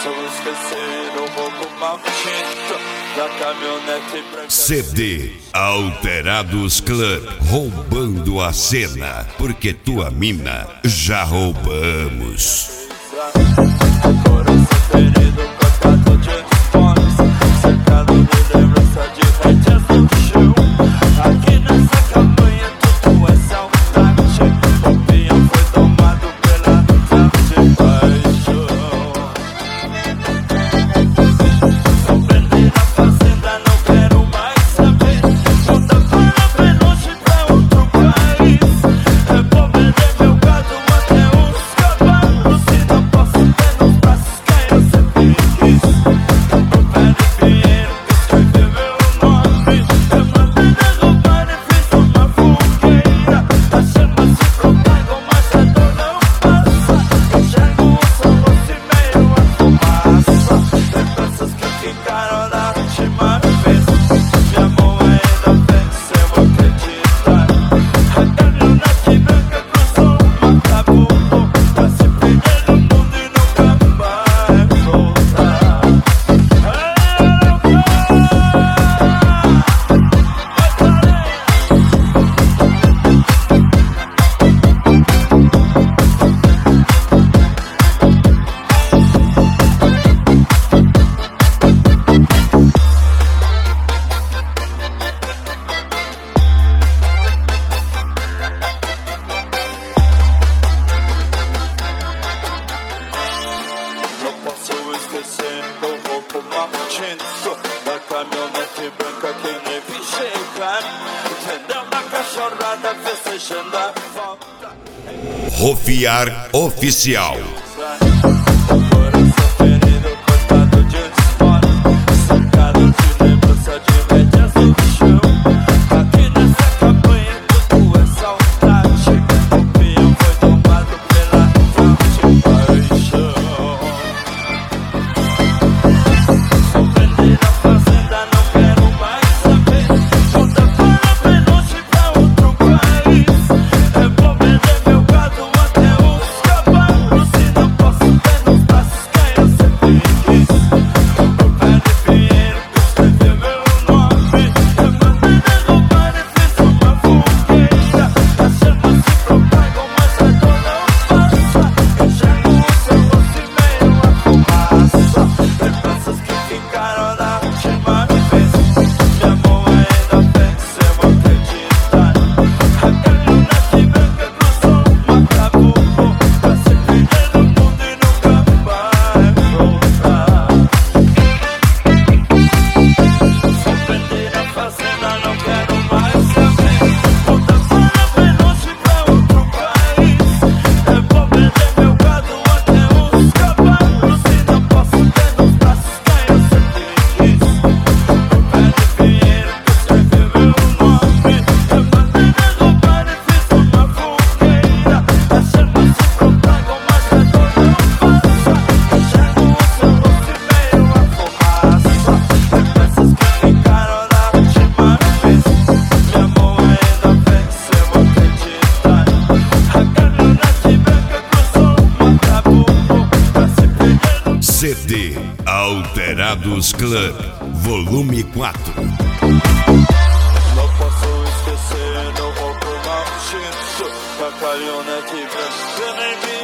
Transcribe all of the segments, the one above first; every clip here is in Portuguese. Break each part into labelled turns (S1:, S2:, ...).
S1: esquecer o roubo maldito da caminhonete branca.
S2: CD Alterados Club, roubando a cena, porque tua mina já roubamos.
S1: Coração ferido, cortado de fones, cercado de lembrança de rédeas no chão. Aqui nessa campanha tudo é saudade. O peão foi tomado pela tarde paixão. Vou prender a fazenda, não quero mais saber. Volta para bem longe pra outro país. Eu vou vender meu gado até os cavalos. E não posso ter nos braços quem eu sempre quis. O velho Pinheiro que escreveu meu nome. Eu mandei derrubar e fiz uma fogueira. A chama se propagam, mas a dor não passa. Enxergo o sol, se meio a fumaça. Lembranças que ficaram na última vez. Minha mão ainda venceu acreditar. A caminhonete branca cruzou o Macabuco pra se perder no mundo e nunca mais voltar. Não posso esquecer o roubo maldito da caminhonete branca que nem vi chegar. Entendeu? Na cachorrada festejando a volta.
S2: Rofiar Oficial.
S1: O coração ferido, cortado de esporas, cercado de lembrança de rédeas no chão. Aqui nessa campanha tudo é saudade. O peão foi tomado pela forte paixão. Vou vender a fazenda, não quero mais saber. Volta para bem longe pra outro país. Eu vou vender meu gado até os cavalos. E não posso ter nos braços quem eu sempre quis. O velho Pinheiro que escreveu meu nome. Eu mandei derrubar e fiz uma fogueira. As chamas se propagam, mas a dor não passa. Enxergo o seu rosto e meio a fumaça. Lembranças que ficaram na última vez. Minha mão ainda venceu acreditar. A caminhonete branca cruzou o Macabuco pra se perder no mundo e nunca mais voltar. Vou vender a fazenda, não quero mais saber. Volta para bem longe pra outro país. Eu vou vender meu gado até os cavalos. E não posso ter nos braços quem eu sempre quis. O velho Pinheiro que escreveu meu nome. Eu mandei derrubar e fiz uma fogueira. As chamas se propagam, mas a dor não passa. Enxergo o seu rosto e meio a fumaça. Lembranças que ficaram na última vez. Minha mão ainda venceu acreditar. A caminhonete branca cruzou o Macabuco pra se perder no
S2: CD Alterados Club, volume 4.
S1: Não posso esquecer o roubo maldito da caminhonete branca nem me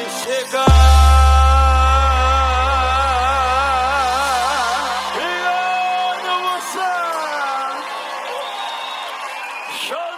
S1: chegar. E onde você? Show!